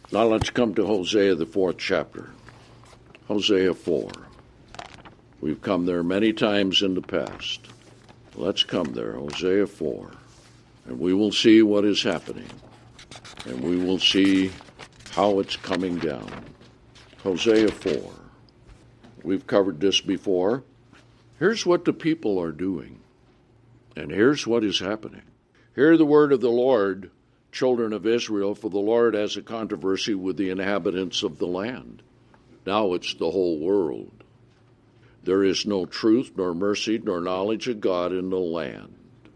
Now let's come to Hosea, the 4th chapter. Hosea 4. We've come there many times in the past. Let's come there, Hosea 4. And we will see what is happening. And we will see how it's coming down. Hosea 4. We've covered this before. Here's what the people are doing. And here's what is happening. Hear the word of the Lord, children of Israel, for the Lord has a controversy with the inhabitants of the land. Now it's the whole world. There is no truth, nor mercy, nor knowledge of God in the land.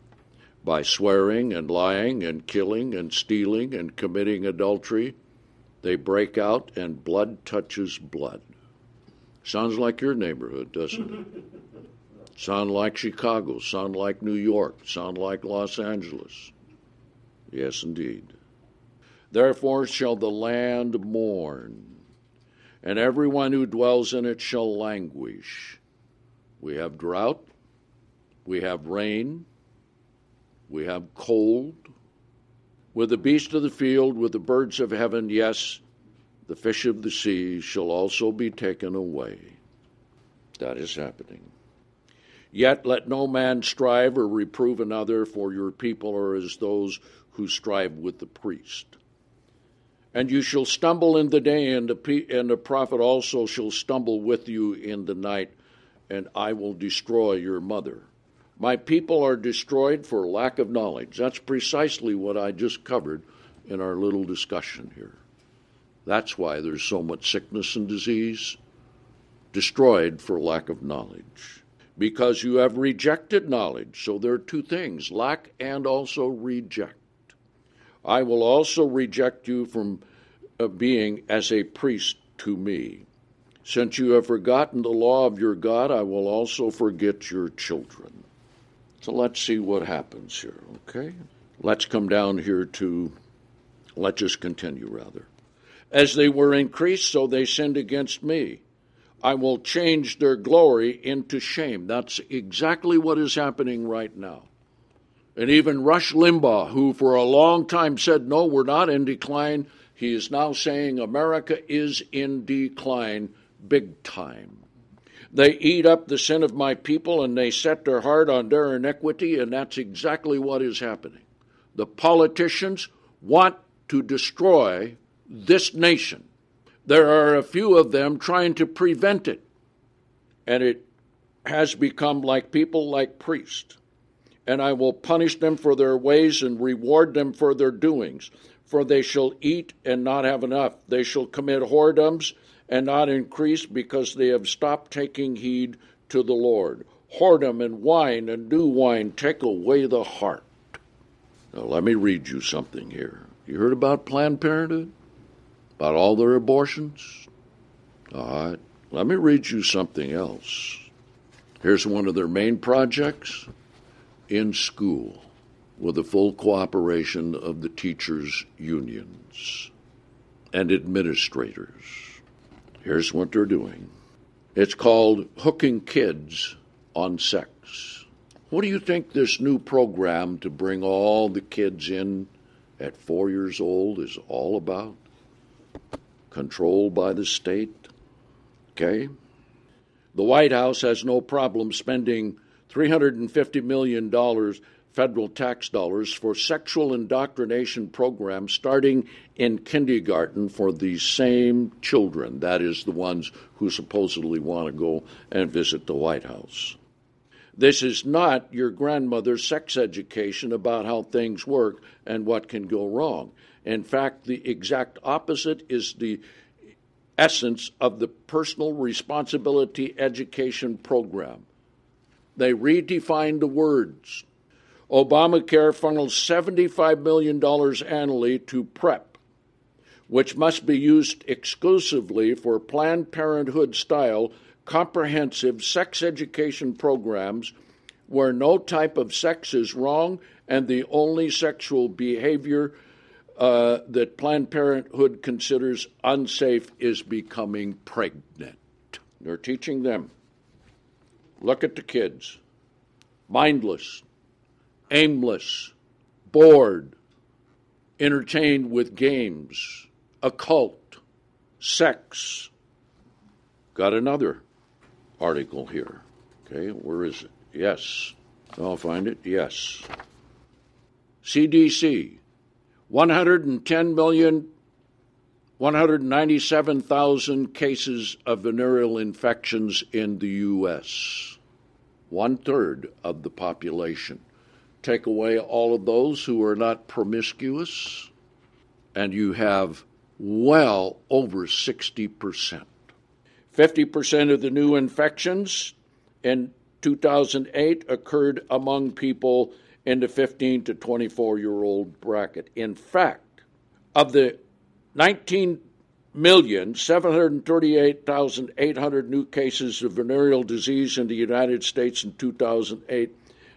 By swearing and lying and killing and stealing and committing adultery, they break out and blood touches blood. Sounds like your neighborhood, doesn't it? Sound like Chicago, sound like New York, sound like Los Angeles. Yes, indeed. Therefore shall the land mourn, and everyone who dwells in it shall languish. We have drought, we have rain, we have cold. With the beasts of the field, with the birds of heaven, yes, the fish of the sea shall also be taken away. That is happening. Yet let no man strive or reprove another, for your people are as those who strive with the priest. And you shall stumble in the day, and the prophet also shall stumble with you in the night, and I will destroy your mother. My people are destroyed for lack of knowledge. That's precisely what I just covered in our little discussion here. That's why there's so much sickness and disease. Destroyed for lack of knowledge. Because you have rejected knowledge. So there are two things, lack and also reject. I will also reject you from being as a priest to me. Since you have forgotten the law of your God, I will also forget your children. So let's see what happens here, okay? Let's come down here let's just continue rather. As they were increased, so they sinned against me. I will change their glory into shame. That's exactly what is happening right now. And even Rush Limbaugh, who for a long time said, no, we're not in decline, he is now saying America is in decline big time. They eat up the sin of my people, and they set their heart on their iniquity, and that's exactly what is happening. The politicians want to destroy this nation. There are a few of them trying to prevent it, and it has become like people like priests. And I will punish them for their ways and reward them for their doings. For they shall eat and not have enough. They shall commit whoredoms and not increase, because they have stopped taking heed to the Lord. Whoredom and wine and new wine take away the heart. Now let me read you something here. You heard about Planned Parenthood? About all their abortions? All right. Let me read you something else. Here's one of their main projects. In school, with the full cooperation of the teachers' unions and administrators. Here's what they're doing. It's called Hooking Kids on Sex. What do you think this new program to bring all the kids in at 4 years old is all about? Controlled by the state? Okay? The White House has no problem spending $350 million federal tax dollars for sexual indoctrination programs starting in kindergarten for these same children. That is, the ones who supposedly want to go and visit the White House. This is not your grandmother's sex education about how things work and what can go wrong. In fact, the exact opposite is the essence of the personal responsibility education program. They redefined the words. Obamacare funnels $75 million annually to PrEP, which must be used exclusively for Planned Parenthood-style comprehensive sex education programs where no type of sex is wrong and the only sexual behavior that Planned Parenthood considers unsafe is becoming pregnant. They're teaching them. Look at the kids. Mindless, aimless, bored, entertained with games, occult, sex. Got another article here. Okay, where is it? Yes. I'll find it. Yes. CDC, 197,000 cases of venereal infections in the U.S., 1/3 of the population. Take away all of those who are not promiscuous, and you have well over 60%. 50% of the new infections in 2008 occurred among people in the 15 to 24-year-old bracket. In fact, of the 19,738,800 new cases of venereal disease in the United States in 2008,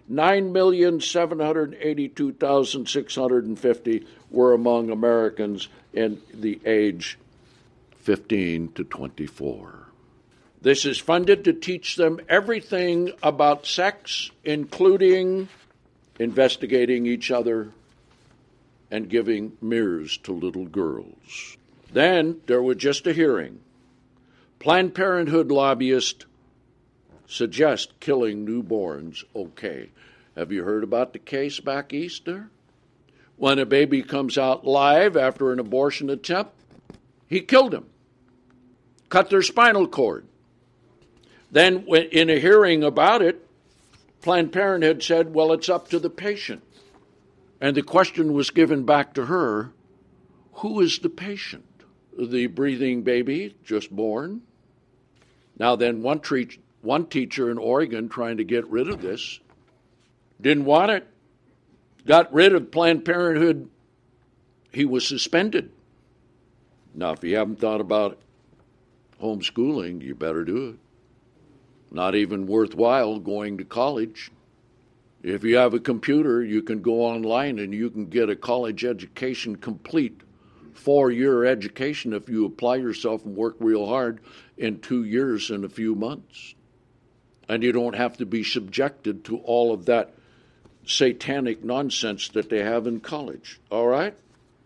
9,782,650 were among Americans in the age 15 to 24. This is funded to teach them everything about sex, including investigating each other and giving mirrors to little girls. Then there was just a hearing. Planned Parenthood lobbyists suggest killing newborns okay. Have you heard about the case back east there? When a baby comes out live after an abortion attempt, he killed him, cut their spinal cord. Then in a hearing about it, Planned Parenthood said, well, it's up to the patient. And the question was given back to her, who is the patient? The breathing baby just born? Now then, one teacher in Oregon trying to get rid of this didn't want it. Got rid of Planned Parenthood. He was suspended. Now, if you haven't thought about homeschooling, you better do it. Not even worthwhile going to college. If you have a computer, you can go online and you can get a college education complete, 4-year education if you apply yourself and work real hard in 2 years and a few months. And you don't have to be subjected to all of that satanic nonsense that they have in college. All right?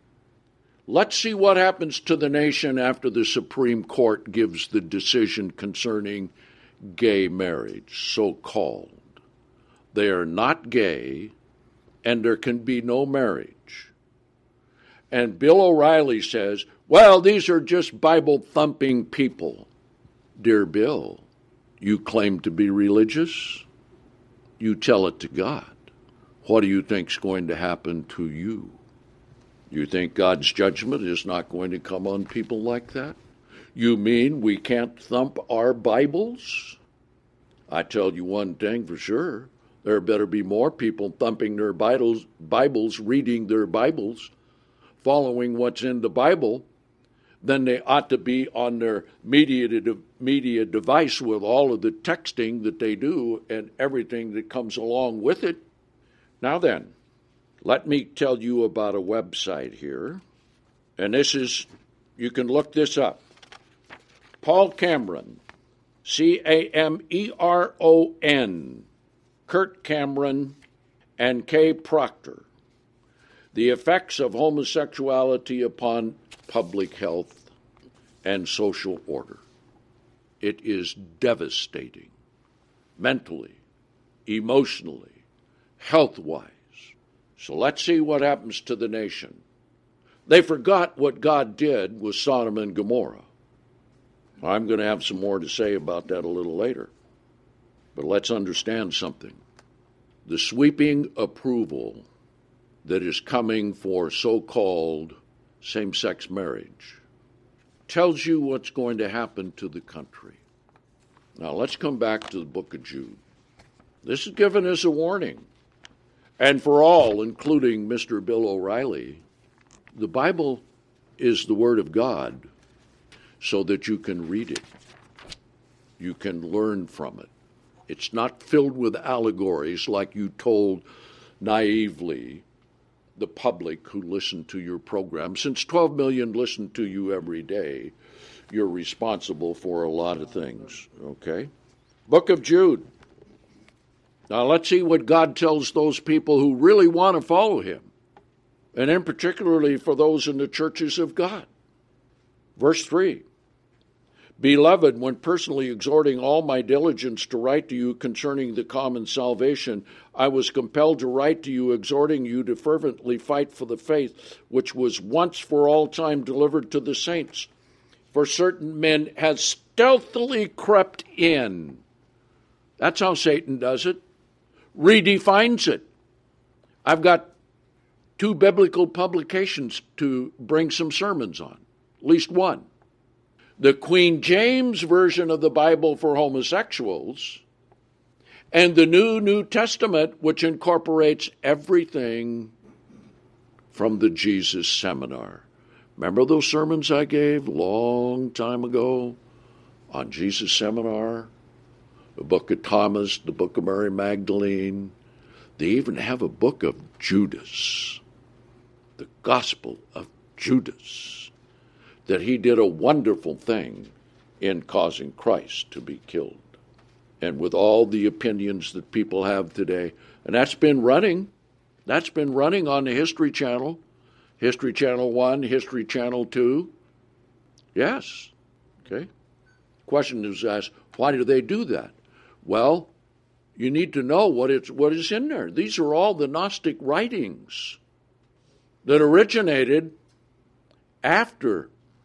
Let's see what happens to the nation after the Supreme Court gives the decision concerning gay marriage, so-called. They are not gay, and there can be no marriage. And Bill O'Reilly says, well, these are just Bible-thumping people. Dear Bill, you claim to be religious? You tell it to God. What do you think's going to happen to you? You think God's judgment is not going to come on people like that? You mean we can't thump our Bibles? I tell you one thing for sure. There better be more people thumping their Bibles, reading their Bibles, following what's in the Bible, than they ought to be on their media device with all of the texting that they do and everything that comes along with it. Now then, let me tell you about a website here. And this is, you can look this up. Paul Cameron, Cameron, Kurt Cameron, and Kay Proctor. The effects of homosexuality upon public health and social order. It is devastating, mentally, emotionally, health-wise. So let's see what happens to the nation. They forgot what God did with Sodom and Gomorrah. I'm going to have some more to say about that a little later. But let's understand something. The sweeping approval that is coming for so-called same-sex marriage tells you what's going to happen to the country. Now let's come back to the book of Jude. This is given as a warning. And for all, including Mr. Bill O'Reilly, the Bible is the Word of God so that you can read it. You can learn from it. It's not filled with allegories like you told naively the public who listen to your program. Since 12 million listen to you every day, you're responsible for a lot of things, okay? Book of Jude. Now let's see what God tells those people who really want to follow him, and in particularly for those in the churches of God. Verse 3. Beloved, when personally exhorting all my diligence to write to you concerning the common salvation, I was compelled to write to you, exhorting you to fervently fight for the faith which was once for all time delivered to the saints. For certain men have stealthily crept in. That's how Satan does it. Redefines it. I've got 2 biblical publications to bring some sermons on, at least one. The Queen James Version of the Bible for homosexuals, and the New Testament, which incorporates everything from the Jesus Seminar. Remember those sermons I gave a long time ago on Jesus Seminar? The book of Thomas, the book of Mary Magdalene. They even have a book of Judas, the Gospel of Judas, that he did a wonderful thing in causing Christ to be killed. And with all the opinions that people have today, and that's been running on the History Channel, History Channel 1, History Channel 2. Yes, okay. Question is asked, why do they do that? Well, you need to know what is in there. These are all the Gnostic writings that originated after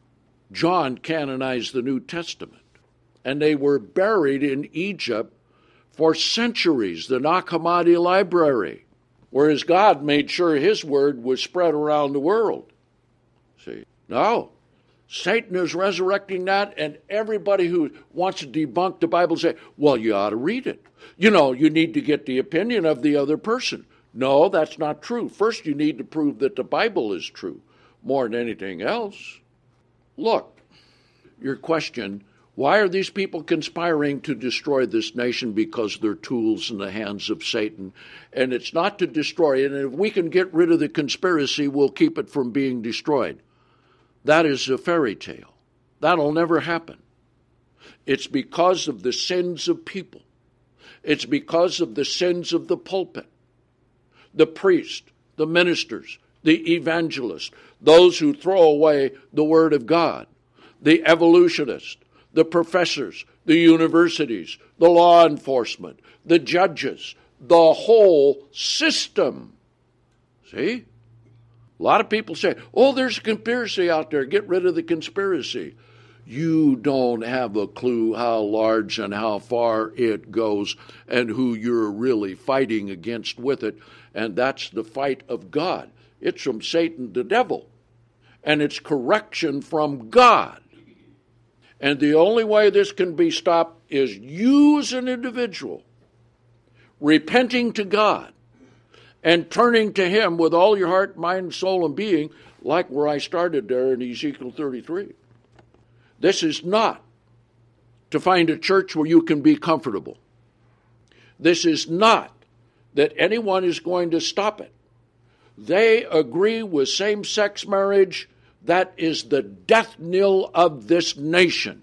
John canonized the New Testament. And they were buried in Egypt for centuries, the Nag Hammadi Library, whereas God made sure his word was spread around the world. See? No. Satan is resurrecting that, and everybody who wants to debunk the Bible say, well, you ought to read it. You need to get the opinion of the other person. No, that's not true. First, you need to prove that the Bible is true more than anything else. Look, your question, why are these people conspiring to destroy this nation? Because they're tools in the hands of Satan. And it's not to destroy it. And if we can get rid of the conspiracy, we'll keep it from being destroyed. That is a fairy tale. That'll never happen. It's because of the sins of people. It's because of the sins of the pulpit, the priest, the ministers, the evangelists, those who throw away the Word of God, the evolutionists, the professors, the universities, the law enforcement, the judges, the whole system. See? A lot of people say, oh, there's a conspiracy out there. Get rid of the conspiracy. You don't have a clue how large and how far it goes and who you're really fighting against with it. And that's the fight of God. It's from Satan, the devil. And it's correction from God. And the only way this can be stopped is you as an individual repenting to God and turning to him with all your heart, mind, soul, and being, like where I started there in Ezekiel 33. This is not to find a church where you can be comfortable. This is not that anyone is going to stop it. They agree with same-sex marriage. That is the death knell of this nation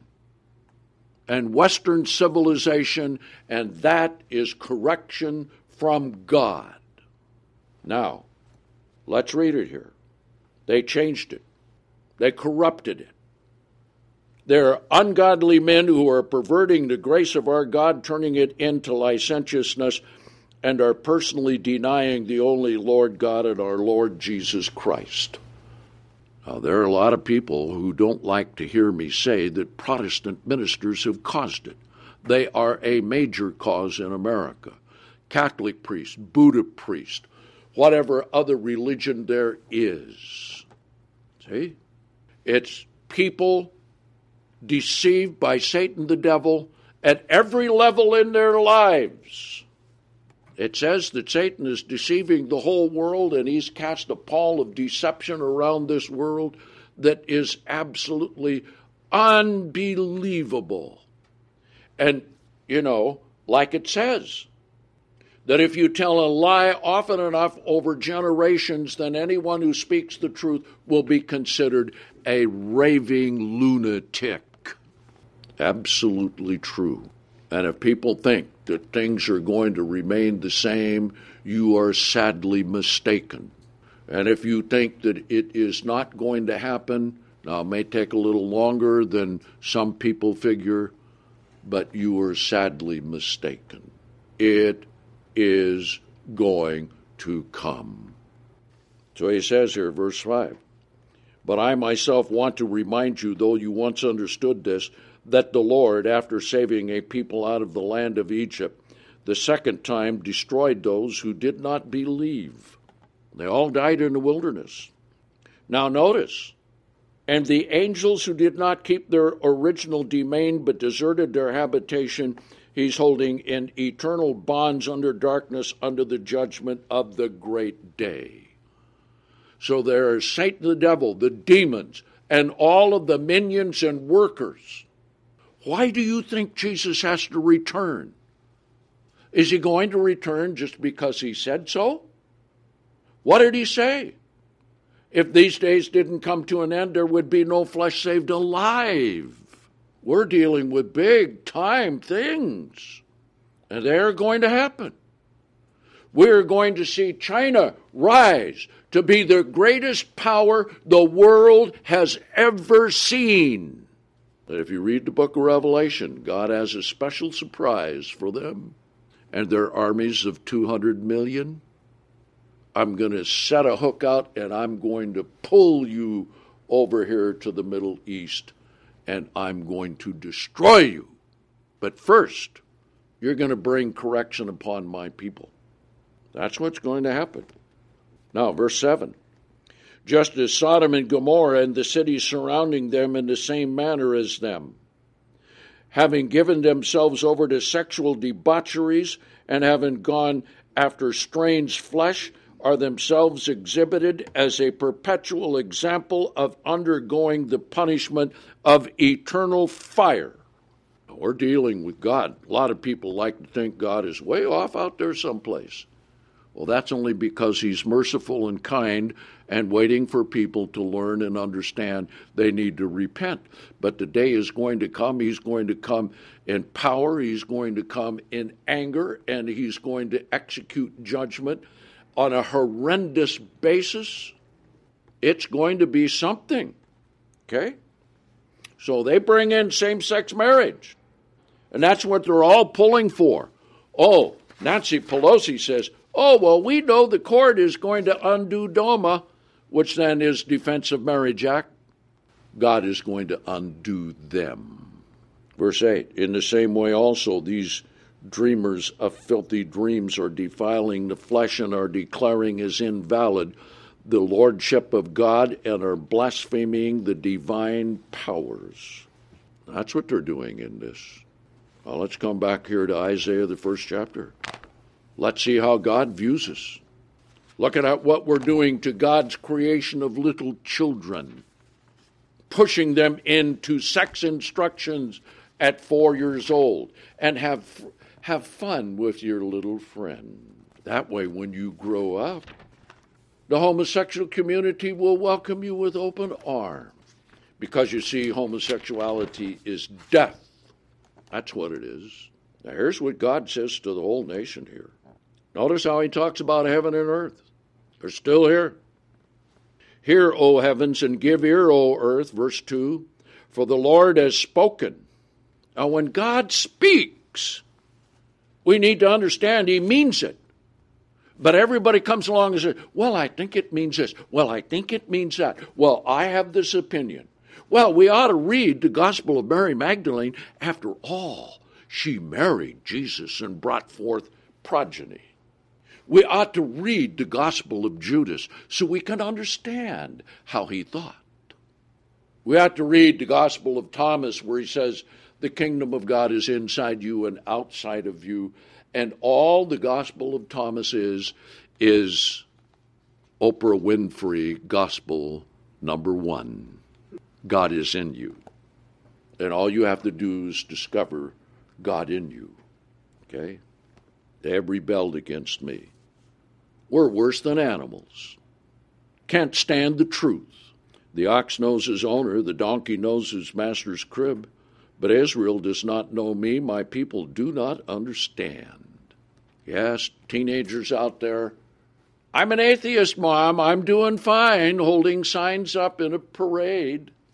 and Western civilization, and that is correction from God. Now, let's read it here. They changed it. They corrupted it. There are ungodly men who are perverting the grace of our God, turning it into licentiousness, and are personally denying the only Lord God and our Lord Jesus Christ. Now, there are a lot of people who don't like to hear me say that Protestant ministers have caused it. They are a major cause in America. Catholic priests, Buddha priests, whatever other religion there is. See? It's people deceived by Satan the devil at every level in their lives. It says that Satan is deceiving the whole world, and he's cast a pall of deception around this world that is absolutely unbelievable. And, like it says, that if you tell a lie often enough over generations, then anyone who speaks the truth will be considered a raving lunatic. Absolutely true. And if people think that things are going to remain the same, you are sadly mistaken. And if you think that it is not going to happen, Now, it may take a little longer than some people figure, but you are sadly mistaken. It is going to come. So he says here, verse 5, "But I myself want to remind you, though you once understood this, that the Lord, after saving a people out of the land of Egypt, the second time destroyed those who did not believe." They all died in the wilderness. Now notice, "And the angels who did not keep their original domain but deserted their habitation, he's holding in eternal bonds under darkness under the judgment of the great day." So there is Satan the devil, the demons, and all of the minions and workers. Why do you think Jesus has to return? Is he going to return just because he said so? What did he say? If these days didn't come to an end, there would be no flesh saved alive. We're dealing with big time things, and they're going to happen. We're going to see China rise to be the greatest power the world has ever seen. And if you read the book of Revelation, God has a special surprise for them and their armies of 200 million. I'm going to set a hook out and I'm going to pull you over here to the Middle East and I'm going to destroy you. But first, you're going to bring correction upon my people. That's what's going to happen. Now, verse 7. "Just as Sodom and Gomorrah and the cities surrounding them in the same manner as them, having given themselves over to sexual debaucheries and having gone after strange flesh, are themselves exhibited as a perpetual example of undergoing the punishment of eternal fire." We're dealing with God. A lot of people like to think God is way off out there someplace. Well, that's only because he's merciful and kind and waiting for people to learn and understand they need to repent. But the day is going to come. He's going to come in power. He's going to come in anger, and he's going to execute judgment on a horrendous basis. It's going to be something. Okay? So they bring in same-sex marriage. And that's what they're all pulling for. Oh, Nancy Pelosi says, "Oh, well, we know the court is going to undo DOMA," which then is Defense of Marriage Act. God is going to undo them. Verse 8, "In the same way also these dreamers of filthy dreams are defiling the flesh and are declaring as invalid the lordship of God and are blaspheming the divine powers." That's what they're doing in this. Now let's come back here to Isaiah, the first chapter. Let's see how God views us. Looking at what we're doing to God's creation of little children, pushing them into sex instructions at 4 years old, and have fun with your little friend. That way, when you grow up, the homosexual community will welcome you with open arms. Because you see, homosexuality is death. That's what it is. Now, here's what God says to the whole nation here. Notice how he talks about heaven and earth. They're still here. "Hear, O heavens, and give ear, O earth," verse 2, "for the Lord has spoken." Now, when God speaks, we need to understand he means it. But everybody comes along and says, "Well, I think it means this. Well, I think it means that. Well, I have this opinion." Well, we ought to read the Gospel of Mary Magdalene. After all, she married Jesus and brought forth progeny. We ought to read the Gospel of Judas so we can understand how he thought. We ought to read the Gospel of Thomas where he says, the kingdom of God is inside you and outside of you. And all the Gospel of Thomas is Oprah Winfrey Gospel number 1. God is in you. And all you have to do is discover God in you. Okay? They have rebelled against me. We're worse than animals. Can't stand the truth. The ox knows his owner, the donkey knows his master's crib, but Israel does not know me, my people do not understand. Yes, teenagers out there, "I'm an atheist, Mom, I'm doing fine," holding signs up in a parade.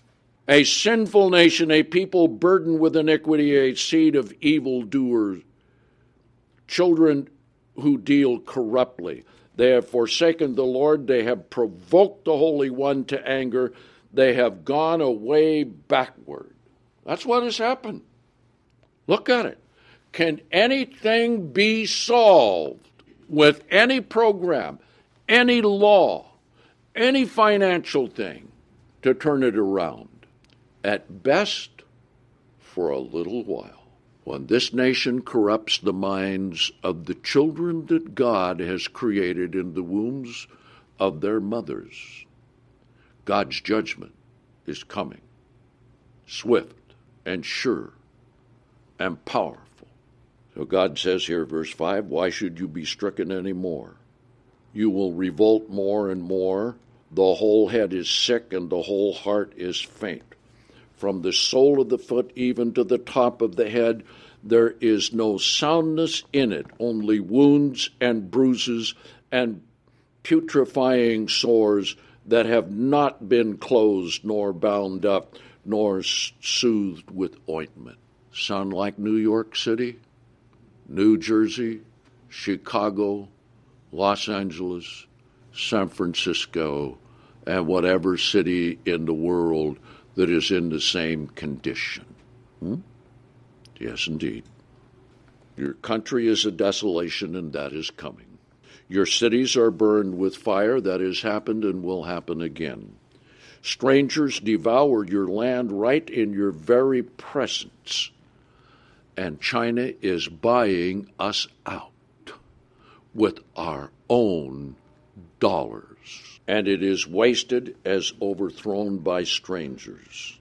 A sinful nation, a people burdened with iniquity, a seed of evildoers, children who deal corruptly. They have forsaken the Lord. They have provoked the Holy One to anger. They have gone away backward. That's what has happened. Look at it. Can anything be solved with any program, any law, any financial thing to turn it around? At best, for a little while. When this nation corrupts the minds of the children that God has created in the wombs of their mothers, God's judgment is coming, swift and sure and powerful. So God says here, verse 5, why should you be stricken any more? You will revolt more and more. The whole head is sick and the whole heart is faint. From the sole of the foot even to the top of the head, there is no soundness in it, only wounds and bruises and putrefying sores that have not been closed nor bound up nor soothed with ointment. Sound like New York City, New Jersey, Chicago, Los Angeles, San Francisco, and whatever city in the world that is in the same condition. Yes, indeed. Your country is a desolation, and that is coming. Your cities are burned with fire. That has happened and will happen again. Strangers devour your land right in your very presence. And China is buying us out with our own dollars. And it is wasted as overthrown by strangers.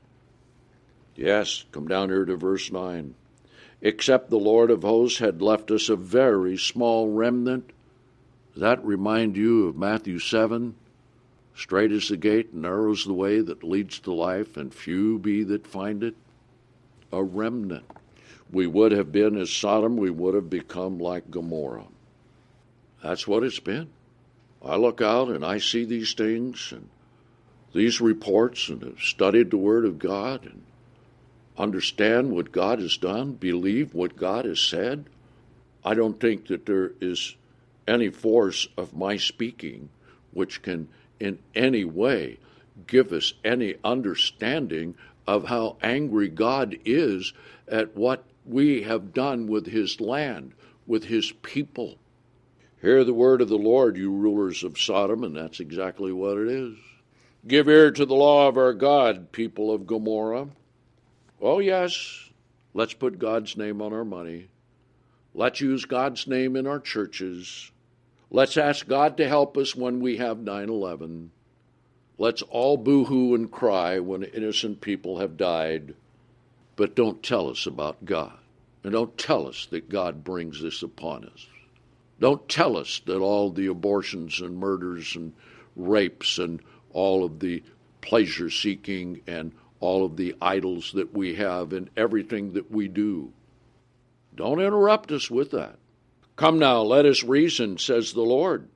Yes, come down here to verse 9. Except the Lord of hosts had left us a very small remnant. Does that remind you of Matthew 7? Straight is the gate, narrow is the way that leads to life, and few be that find it. A remnant. We would have been as Sodom, we would have become like Gomorrah. That's what it's been. I look out and I see these things and these reports and have studied the Word of God and understand what God has done, believe what God has said. I don't think that there is any force of my speaking which can in any way give us any understanding of how angry God is at what we have done with his land, with his people. Hear the word of the Lord, you rulers of Sodom, and that's exactly what it is. Give ear to the law of our God, people of Gomorrah. Oh, yes, let's put God's name on our money. Let's use God's name in our churches. Let's ask God to help us when we have 9/11. Let's all boo-hoo and cry when innocent people have died. But don't tell us about God. And don't tell us that God brings this upon us. Don't tell us that all the abortions and murders and rapes and all of the pleasure-seeking and all of the idols that we have and everything that we do. Don't interrupt us with that. Come now, let us reason, says the Lord.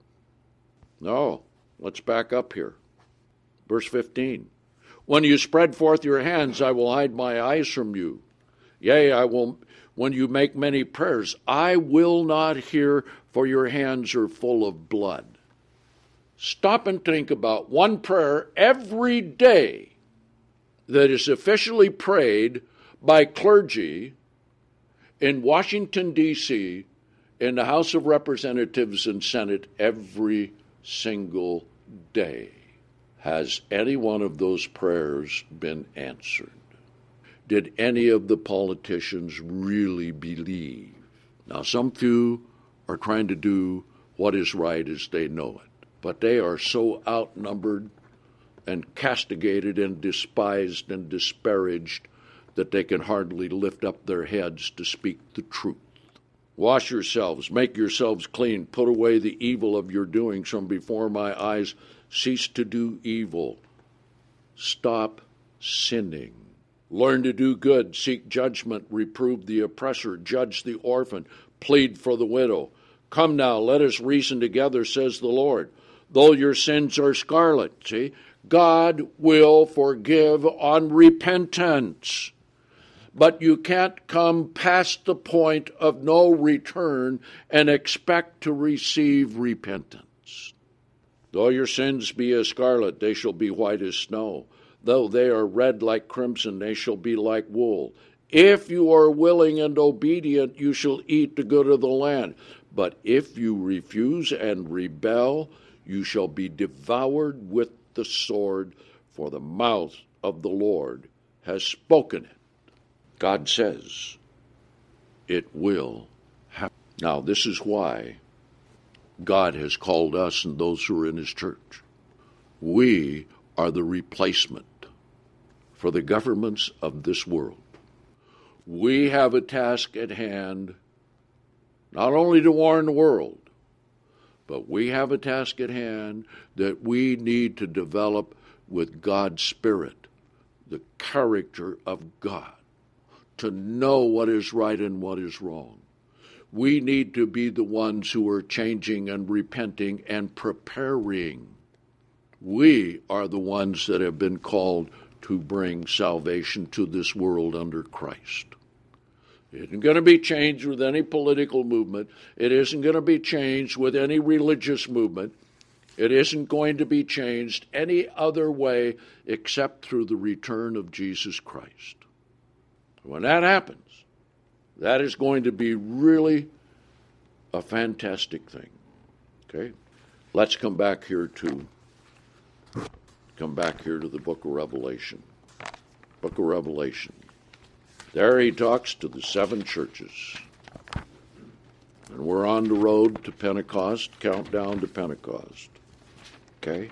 No, let's back up here. Verse 15. When you spread forth your hands, I will hide my eyes from you. Yea, I will. When you make many prayers, I will not hear, for your hands are full of blood. Stop and think about one prayer every day that is officially prayed by clergy in Washington, D.C., in the House of Representatives and Senate every single day. Has any one of those prayers been answered? Did any of the politicians really believe? Now, some few are trying to do what is right as they know it, but they are so outnumbered and castigated and despised and disparaged that they can hardly lift up their heads to speak the truth. Wash yourselves, make yourselves clean, put away the evil of your doings from before my eyes. Cease to do evil. Stop sinning. Learn to do good, seek judgment, reprove the oppressor, judge the orphan, plead for the widow. Come now, let us reason together, says the Lord. Though your sins are scarlet, see, God will forgive on repentance. But you can't come past the point of no return and expect to receive repentance. Though your sins be as scarlet, they shall be white as snow. Though they are red like crimson, they shall be like wool. If you are willing and obedient, you shall eat the good of the land. But if you refuse and rebel, you shall be devoured with the sword, for the mouth of the Lord has spoken it. God says it will happen. Now, this is why God has called us and those who are in his church. We are the replacement for the governments of this world. We have a task at hand, not only to warn the world, but we have a task at hand that we need to develop with God's Spirit, the character of God, to know what is right and what is wrong. We need to be the ones who are changing and repenting and preparing. We are the ones that have been called to bring salvation to this world under Christ. It isn't going to be changed with any political movement. It isn't going to be changed with any religious movement. It isn't going to be changed any other way except through the return of Jesus Christ. When that happens, that is going to be really a fantastic thing. Okay? Let's come back here to the book of Revelation. Book of Revelation. There he talks to the 7 churches. And we're on the road to Pentecost, countdown to Pentecost. Okay?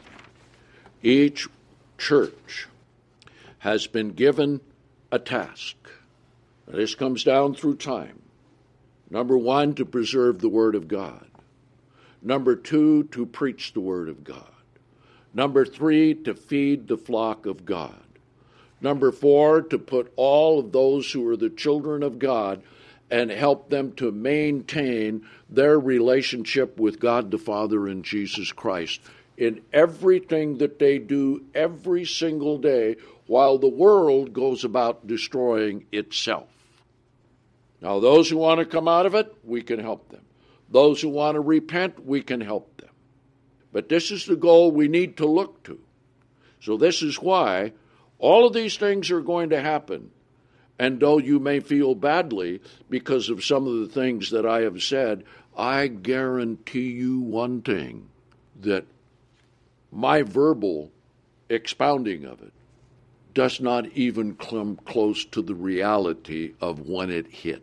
Each church has been given a task. This comes down through time. Number 1, to preserve the Word of God. Number 2, to preach the Word of God. Number 3, to feed the flock of God. Number 4, to put all of those who are the children of God and help them to maintain their relationship with God the Father and Jesus Christ in everything that they do every single day while the world goes about destroying itself. Now, those who want to come out of it, we can help them. Those who want to repent, we can help them. But this is the goal we need to look to. So this is why all of these things are going to happen. And though you may feel badly because of some of the things that I have said, I guarantee you one thing, that my verbal expounding of it does not even come close to the reality of when it hits.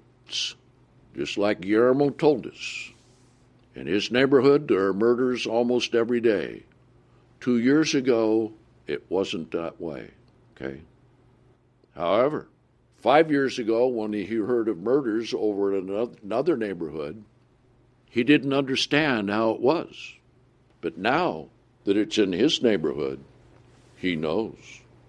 Just like Guillermo told us, in his neighborhood there are murders almost every day. 2 years ago, it wasn't that way. Okay. However, 5 years ago, when he heard of murders over in another neighborhood, he didn't understand how it was. But now that it's in his neighborhood, he knows.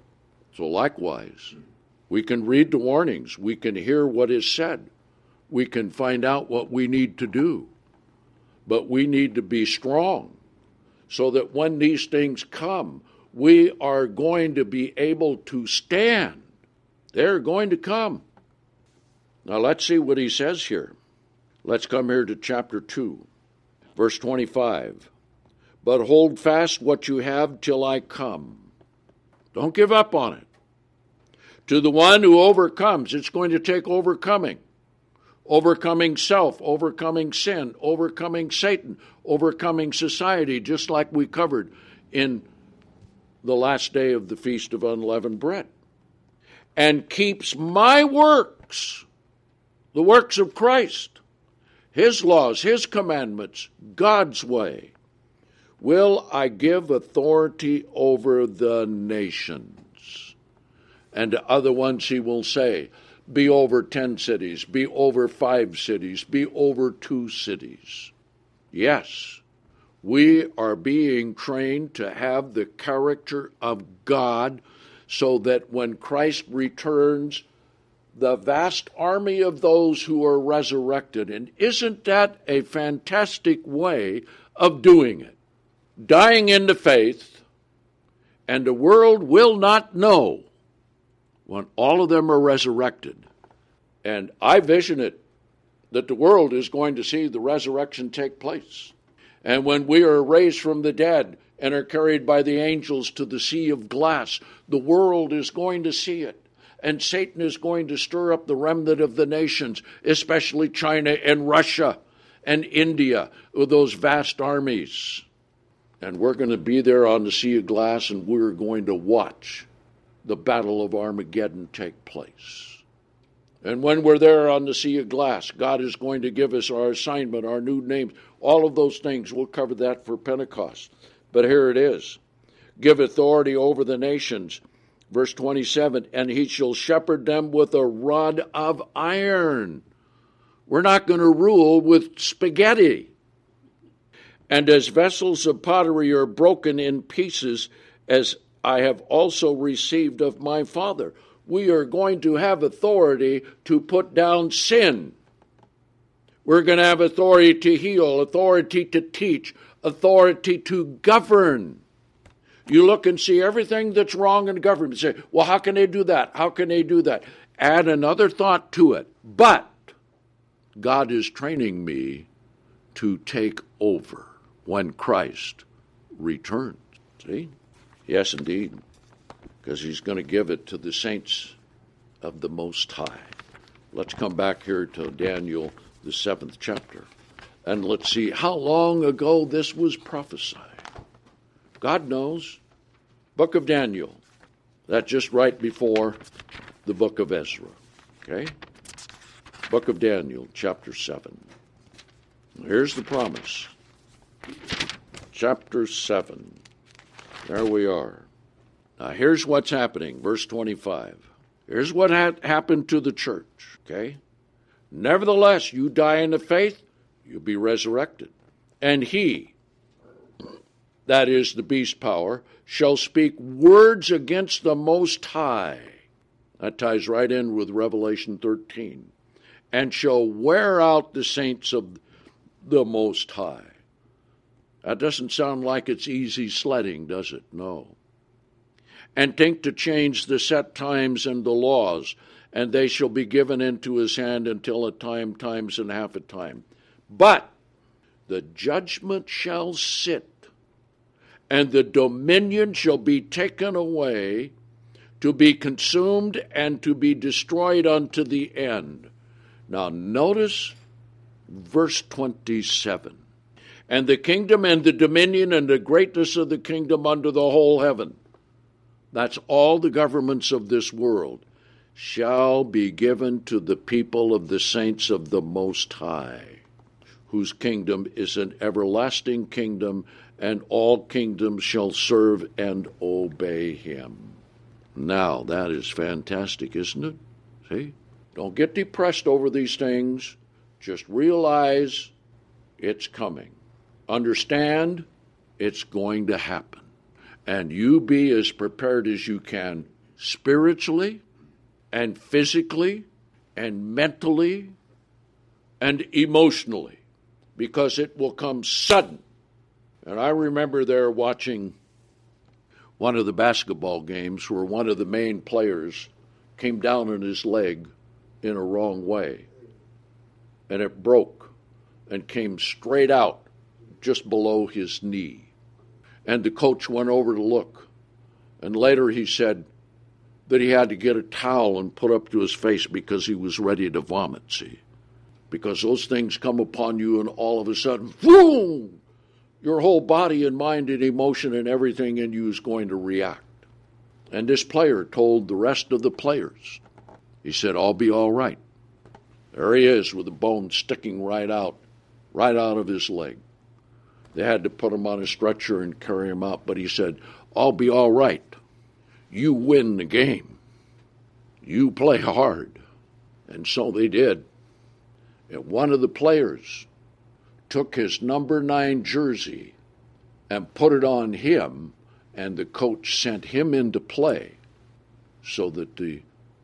So likewise, we can read the warnings. We can hear what is said. We can find out what we need to do. But we need to be strong so that when these things come, we are going to be able to stand. They're going to come. Now let's see what he says here. Let's come here to chapter 2, verse 25. But hold fast what you have till I come. Don't give up on it. To the one who overcomes, it's going to take overcoming. Overcoming self, overcoming sin, overcoming Satan, overcoming society, just like we covered in the last day of the Feast of Unleavened Bread. And keeps my works, the works of Christ, his laws, his commandments, God's way, will I give authority over the nations. And to other ones he will say, be over 10 cities, be over 5 cities, be over 2 cities. Yes, we are being trained to have the character of God so that when Christ returns, the vast army of those who are resurrected, and isn't that a fantastic way of doing it? Dying into faith And the world will not know when all of them are resurrected. And I vision it that the world is going to see the resurrection take place. And when we are raised from the dead and are carried by the angels to the sea of glass, the world is going to see it. And Satan is going to stir up the remnant of the nations, especially China and Russia and India, with those vast armies. And we're going to be there on the sea of glass, and we're going to watch the Battle of Armageddon take place. And when we're there on the sea of glass, God is going to give us our assignment, our new names, all of those things. We'll cover that for Pentecost. But here it is. Give authority over the nations. Verse 27, and he shall shepherd them with a rod of iron. We're not going to rule with spaghetti. And as vessels of pottery are broken in pieces, as I have also received of my Father. We are going to have authority to put down sin. We're going to have authority to heal, authority to teach, authority to govern. You look and see everything that's wrong in government. Say, well, how can they do that? How can they do that? Add another thought to it. But God is training me to take over when Christ returns. See? Yes, indeed. Because he's going to give it to the saints of the Most High. Let's come back here to Daniel, the 7th chapter. And let's see how long ago this was prophesied. God knows. Book of Daniel. That's just right before the book of Ezra. Okay? Book of Daniel, chapter 7. Here's the promise. Chapter 7. There we are. Now here's what's happening. Verse 25. Here's what happened to the church. Okay? Nevertheless, you die in the faith, you'll be resurrected. And he, that is the beast power, shall speak words against the Most High. That ties right in with Revelation 13. And shall wear out the saints of the Most High. That doesn't sound like it's easy sledding, does it? No. And think to change the set times and the laws, and they shall be given into his hand until a time, times, and half a time. But the judgment shall sit, and the dominion shall be taken away, to be consumed and to be destroyed unto the end. Now notice verse 27. And the kingdom and the dominion and the greatness of the kingdom under the whole heaven, that's all the governments of this world, shall be given to the people of the saints of the Most High, whose kingdom is an everlasting kingdom, and all kingdoms shall serve and obey him. Now, that is fantastic, isn't it? See? Don't get depressed over these things. Just realize it's coming. Understand it's going to happen. And you be as prepared as you can spiritually and physically and mentally and emotionally, because it will come sudden. And I remember there watching one of the basketball games where one of the main players came down on his leg in a wrong way, and it broke and came straight out just below his knee. And the coach went over to look, and later he said that he had to get a towel and put up to his face because he was ready to vomit, see? Because those things come upon you, and all of a sudden, boom! Your whole body and mind and emotion and everything in you is going to react. And this player told the rest of the players, he said, I'll be all right. There he is with the bone sticking right out of his leg. They had to put him on a stretcher and carry him out, but he said, I'll be all right. You win the game. You play hard. And so they did. And one of the players took his number 9 jersey and put it on him, and the coach sent him into play so that the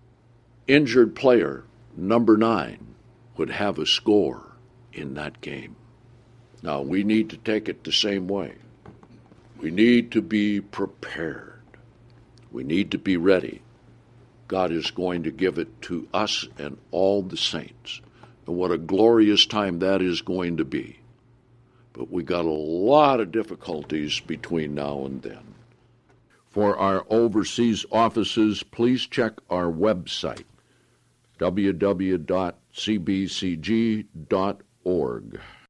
injured player, number 9, would have a score in that game. Now, we need to take it the same way. We need to be prepared. We need to be ready. God is going to give it to us and all the saints. And what a glorious time that is going to be. But we got a lot of difficulties between now and then. For our overseas offices, please check our website, www.cbcg.org.